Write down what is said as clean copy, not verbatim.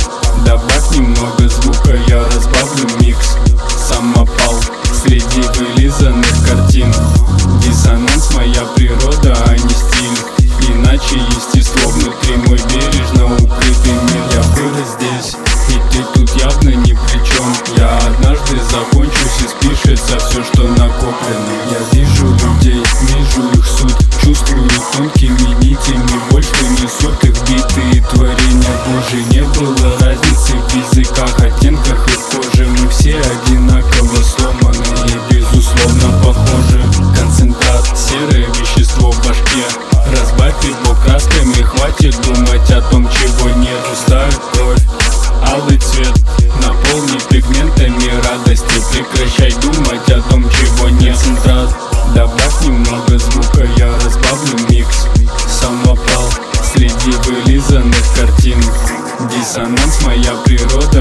Добавь немного звука, я разбавлю микс. Самопал среди вылизанных картин. Диссонанс — моя природа, а не стиль. Иначе естество внутри мой бережно укрытый мир. Я вырос здесь, и ты тут явно ни при чем. Я однажды закончусь и спишется все, что накоплено. Я вижу людей, вижу их суть, чувствую тонкими нитями боль, что несут их битые творения Божьи. Не было разницы в языках, оттенках и в коже. Мы все одинаково сломаны и безусловно похожи. Концентрат, серое вещество в башке. Разбавь его красками, хватит думать о том, чего нет. Густая кровь, алый цвет, наполни пигментами радости. Прекращай думать о том, чего нет. Концентрат, добавь немного звука, я разбавлю микс. Самопал среди вылизанных картин. Диссонанс — моя природа,